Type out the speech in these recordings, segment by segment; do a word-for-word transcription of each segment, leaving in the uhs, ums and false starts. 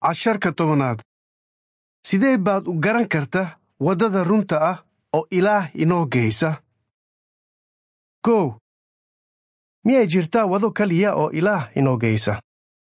casharka tobanaad. Sidee baad u garan karta waddada runta ah oo Ilaah inoo geysa? Kow. Miyay jirtaa wado kaliya oo Ilaah inoo geysa?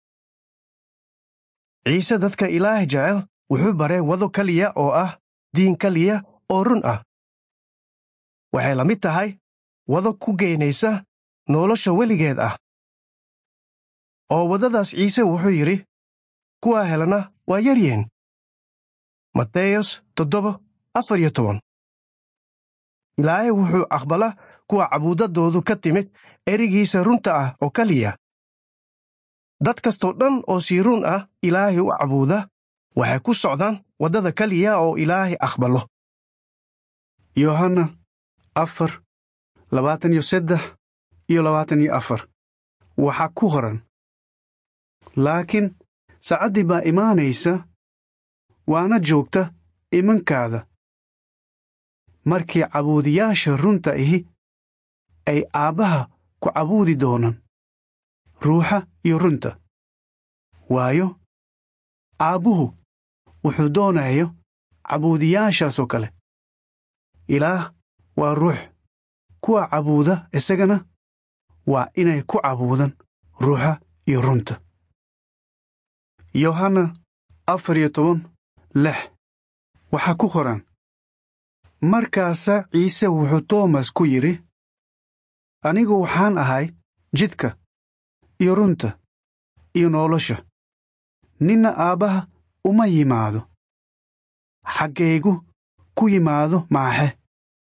Ciise dadka Ilaah jecel wuxuu baray wado kaliya oo ah diin kaliya oo run ah. Waxay la mid tahay wado ku geynaysa nolosha weligeed ah. Oo wadadaas Ciise wuxuu yidhi, kuwa helana waa yaryeen. Mateyos toddoba afar iyo toban. Ilaahay wuxuu aqbala kuwa cabuudadoodu ka timid erigiisa runta ah oo kaliya. Dad kastoo dhan oo si run ah Ilaahay u cabuuda waxay ku socdaan waddada kaliya oo Ilaahay aqbalo. Yohanna afar labaatan iyo saddex iyo labaatan iyo afar waxaa ku qoran, laakiin sacaddii baa imaanaysa waana joogta imankaada markii cabuudiyaasha runta ahi ay Aabbaha ku cabuudi doonaan ruuxa iyo runta. Waayo Aabbuhu wuxuu doonayo cabuudiyaashaasoo kale. Ilaah waa ruux, kuwa cabuuda isagana waa inay ku cabuudan ruuxa iyo runta. Yohanna afar iyo toban lix waxaa ku qoran, markaasa Ciise wuxuu Toomas ku yidhi, anigu waxaan ahay jidka iyo runta iyo nolosha. Ninna Aabbaha uma yimaado xaggaygu ku yimaado maaxe.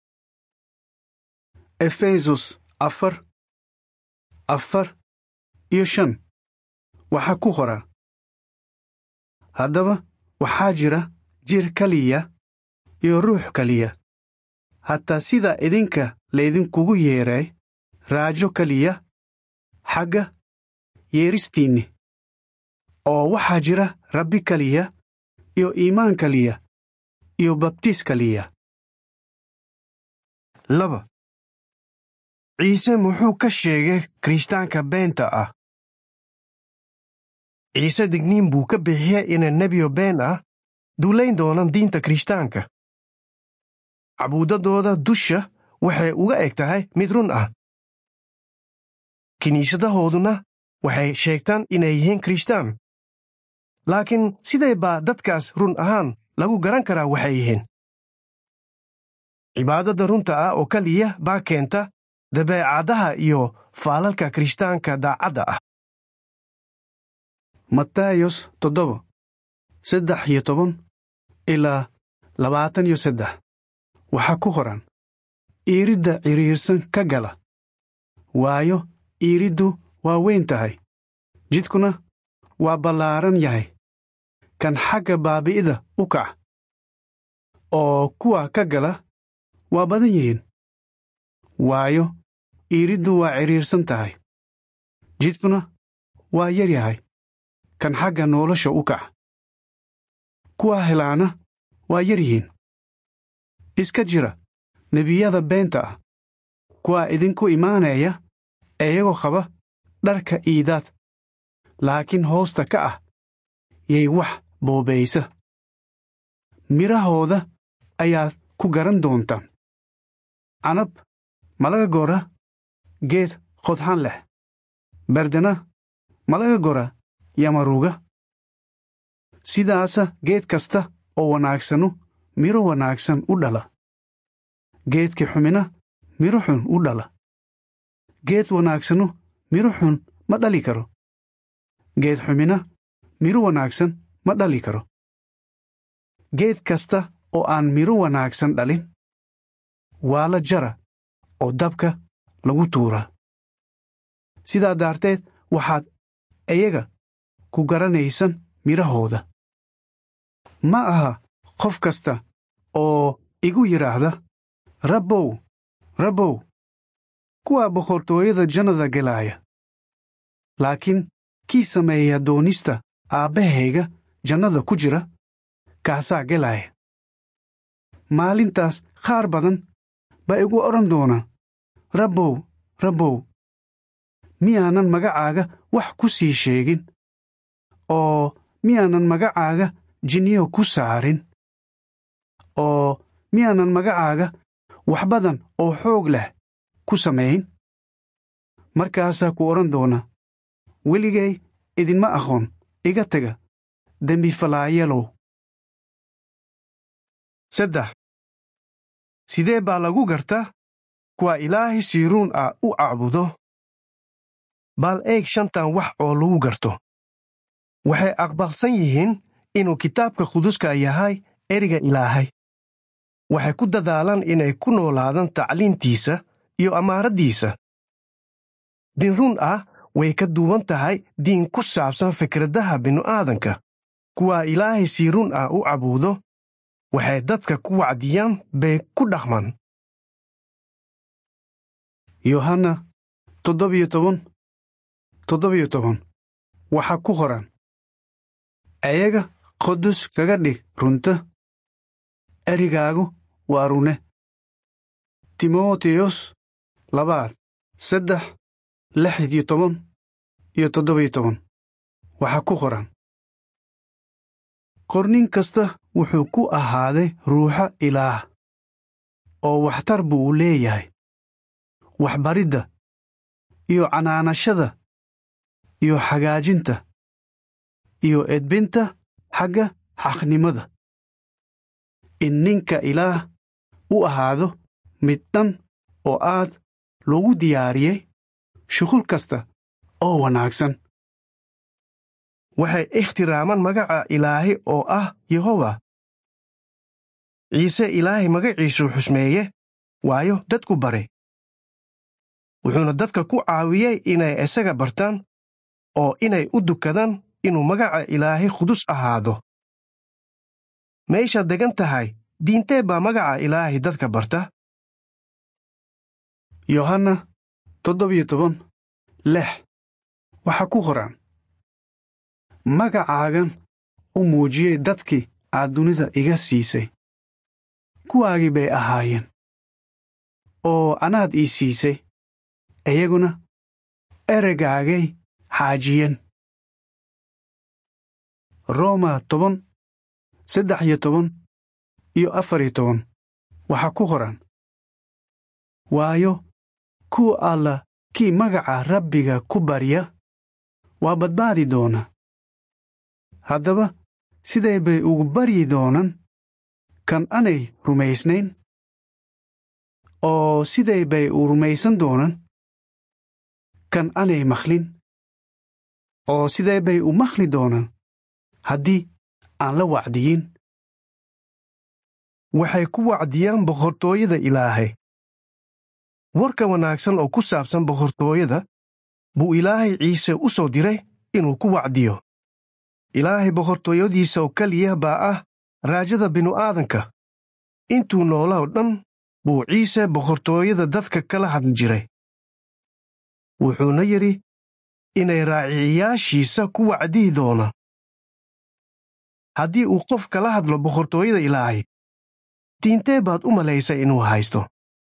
Efesos afar afar iyo shan waxaa ku qoran, haddaba waxaa jira jir kaliya iyo ruux kaliya, hataa sida idinka laydinkugu yeeray raajo kaliya xagga yeeristiinni. Oo waxaa jira Rabbi kaliya iyo iimaan kaliya iyo babtiis kaliya. Laba. Ciise muxuu ka sheegay Kiristaanka beenta ah? Ciise digniin buu ka bixiyay inay nebiyo been ah duulayn doonaan diinta Kiristaanka. Cabuudadooda dusha waxay uga eg tahay mid run ah. Kiniisadahooduna waxay sheegtaan inay yihiin Kiristaan. Laakiin sidee baa dadkaas run ahaan lagu garan karaa waxay yihiin? Cibaadada runta ah oo kaliya baa keenta dabeecadaha iyo faalalka Kiristaanka daacadda ah. Mateyos toddoba saddex iyo toban ilaa labaatan iyo saddex waxaa ku qoran, iiridda ciriirsan ka gala, waayo iiriddu waa weyn tahay, jidkuna waa ballaaran yahay, kan xagga baabi'ida u kaca, oo kuwa ka gala waa badan yihiin. Waayo iiriddu waa ciriirsan tahay, jidkuna waa yar yahay, kan xagga nolosha u kaca, kuwa helaana waa yar yihiin. Iska jira nebiyada beenta ah, kuwa idinku imaanaya iyagoo qaba dharka iidaad, laakiin hoosta ka ah yay wax boobaysa. Mirahooda ayaad ku garan doontaan. Canab ma laga gora geed qodxan leh, berdena ma laga gora yamaruuga. Sidaasa geed kasta oo wanaagsanu miro wanaagsan u dhala, geedkii xumina miro xun u dhala. Geed wanaagsanu miro xun ma dhali karo, geed xumina miro wanaagsan ma dhali karo. Geed kasta oo aan miro wanaagsan dhalin waa la jara oo dabka lagu tuuraa. Sidaa daarteed waxaad iyaga ku garanaysan mirahooda. Ma aha qof kasta oo igu yidhaahda, Rabbow, Rabbow, kuwa boqortooyada jannada gelaya, laakiin kii sameeya doonista Aabbahayga jannada ku jira, kaasaa gelaya. Maalintaas qaar badan baa igu odhan doonaan, Rabbow, Rabbow, miyaanan magacaaga wax ku sii sheegin oo miyaanan magacaaga jinniyo ku saarin oo miyaanan magacaaga wax badan oo xoog leh ku samayn? markaasaa ku odhan doona, weligay idinma aqoon, iga taga dembi falaayeelow. saddex sidee baa lagu gartaa kuwa ilaahay si run ah u caabudo? bal eeg shantan wax oo lagu garto. waxay aqbalsan yihiin inuu kitaabka quduska yahay ereyga ilaahay. waxay ku dadaalaan inay ku noolaadaan tacliintiisa iyo amaaraddiisa. diin run ah way ka duwan tahay diin ku saabsan fikradaha bini'aadanka. kuwa ilaahay si run ah u caabudo waxay dadka ku wacdiyaan bay ku dhaqmaan. yohanna toddobiyo toban toddobiyo toban waxaa ku qoran, ayaga qudus kaga dhig runta, erigaagu waa rune. timoteyos labaad saddex lix iyo toban iyo toddobiyo toban waxaa ku qoran, qornin kasta wuxuu ku ahaaday ruuxa ilaah oo waxtar buu u leeyahay waxbaridda iyo canaanashada iyo hagaajinta iyo edbinta xagga xaqnimada, in ninka ilaah u ahaado mid dhan oo aad loogu diyaariyey shuqul kasta oo wanaagsan. waxay ixtiraamaan magaca ilaahay oo ah yehowa. ciise ilaahay magaciisuu xusmeeye waayo dadku bare. wuxuuna dadka ku caawiyey inay isaga bartaan oo inay u dukadaan inuu magaca ilaahay qudus ahaado. meeshaad degan tahay diintee baa magaca ilaahay dadka barta? yohanna toddobiyo toban lix waxaa ku qoran, magacaagan u muujiyey dadkii aad dunida iga siisay. kuwaagii bay ahaayeen oo anaad ii siisay, iyaguna ereygaagay xaajiyeen. roma toban saddex iyo toban iyo afar iyo toban waxaa ku qoran, waayo kuwa alla kii magaca rabbiga ku barya waa badbaadi doona. haddaba siday bay ugu baryi doonaan kan aanay rumaysnayn? oo siday bay u rumaysan doonaan kan aanay maqlin? oo siday bay u maqli doonaan haddii aan la wacdiyin? waxay ku wacdiyaan boqortooyada ilaahay. warka wanaagsan oo ku saabsan boqortooyada buu ilaahay ciise u soo diray inuu ku wacdiyo. ilaahay boqortooyadiisa oo keliya baa ah raajada bini'aadanka. intuu noolaa oo dhan buu ciise boqortooyada dadka kala hadli jiray. wuxuuna yidhi inay raaciyaashiisa ku wacdiyi doonaan. haddii uu qof kala hadlo boqortooyada ilaahay, diintee baad u malaysay inuu haysto?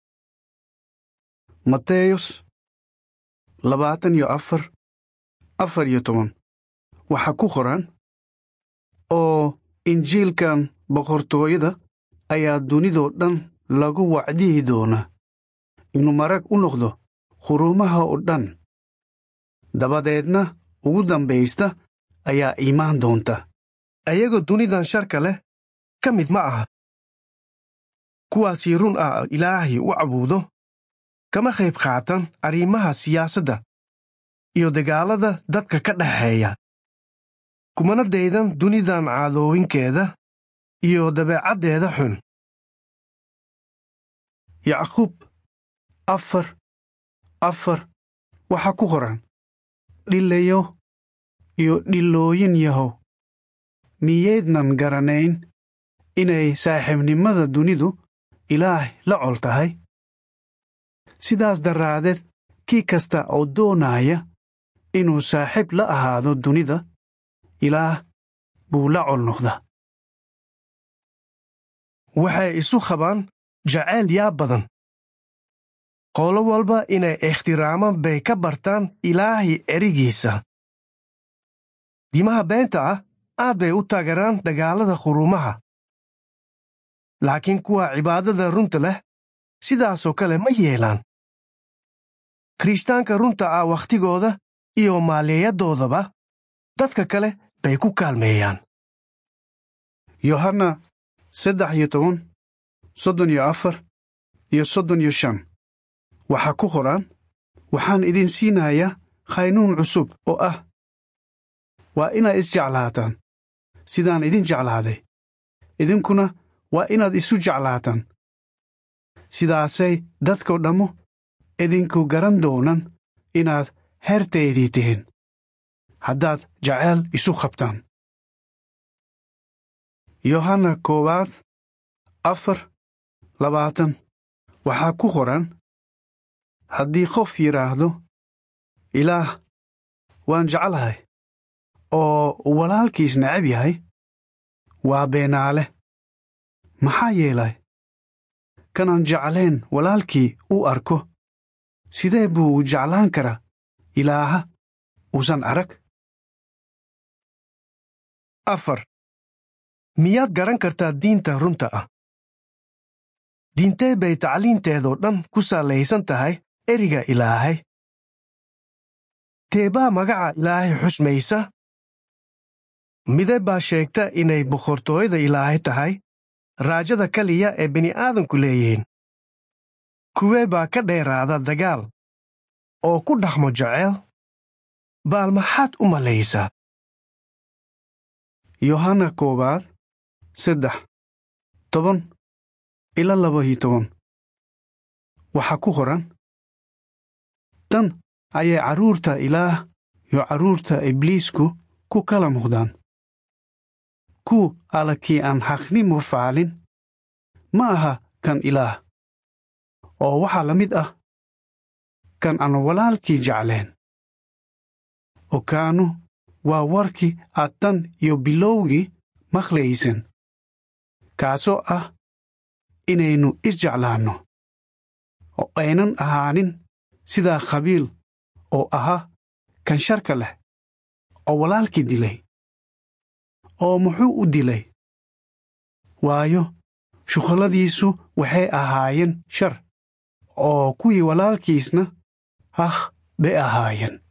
mateyos labaatan iyo afar afar iyo toban waxaa ku qoran, oo injiilkan boqortooyada ayaa dunidoo dhan lagu wacdiyi doonaa inuu marag u noqdo quruumaha oo dhan. dabadeedna ugu dambaysta ayaa iimaan doonta. ayagoo dunidan sharka leh ka mid ma aha. kuwaasii run ah ilaahay u cabuudo kama qayb qaatan arrimaha siyaasadda iyo dagaallada dadka ka dhaxeeya. kumana daydan dunidan caadooyinkeeda iyo dabeecaddeeda xun. yacquub afar afar waxaa ku qoran, dhillayo iyo dhillooyin yahow, miyaydnan garanayn inay saaxiibnimada dunidu ilaah la col tahay? sidaas daraadeed kii kasta oo doonaya inuu saaxiib la ahaado dunida, ilaah buu la col noqdaa. waxay isu qabaan jacayl yaab badan. qolo walba inay ixtiraamaan bay ka bartaan ilaahay erigiisa. diimaha beenta ah aad bay u taageeraan dagaalada quruumaha. laakiin kuwa cibaadada runta leh sidaasoo kale ma yeelaan. kirishtaanka runta ah wakhtigooda iyo maaliyadoodaba dadka kale bay ku kaalmeeyaan. yohanna saddex iyo toban soddon iyo afar iyo soddon iyo shan waxaa ku qoran waxaan idin siinayaa khaynuun cusub oo ah waa inaad isjeclaataan sidaan idin jeclaaday idinkuna waa inaad isu jeclaataan sidaasay dadkoo dhammu idinku garan doonan inaad hertaydii tihiin haddaad jacayl isu qabtaan. yohanna koowaad afar labaatan waxaa ku qoran haddii qof yidhaahdo ilaah waan jeclahay oo walaalkiis necab yahay waa beenaale. maxaa yeelay kanaan jeclayn walaalkii uu arko sidee buu jeclaan karaa ilaaha uusan arag? afar miyaad garan kartaa diinta runta ah? diintee bay tacliinteedoo dhan ku sallaysan tahay eriga ilaahay? teebaa magaca ilaahay xusmaysa? midee baa sheegta inay boqortooyada ilaahay tahay raajada keliya ee bini'aadanku leeyihiin? kuwee baa ka dheeraada dagaal oo ku dhaqmo jacayl? baal maxaad u malaysaa? yohanna koowaad saddex toban ila laba iyo toban waxaa ku qoran tan ayay carruurta ilaah iyo carruurta ibliisku ku kala muuqdaan. ku alla kii aan xaqnimo faalin ma aha kan ilaah oo waxaa la mid ah kan aan walaalkii jeclayn. okaanu waa warkii aad tan iyo bilowgii maqlaysan kaasoo ah inaynu isjeclaanno oo aynan ahaanin sidaa qabiil oo ahaa kan sharka leh oo walaalkii dilay. oo muxuu u dilay? waayo shuqalladiisu waxay ahaayeen shar oo kuwii walaalkiisna hah bay ahaayeen.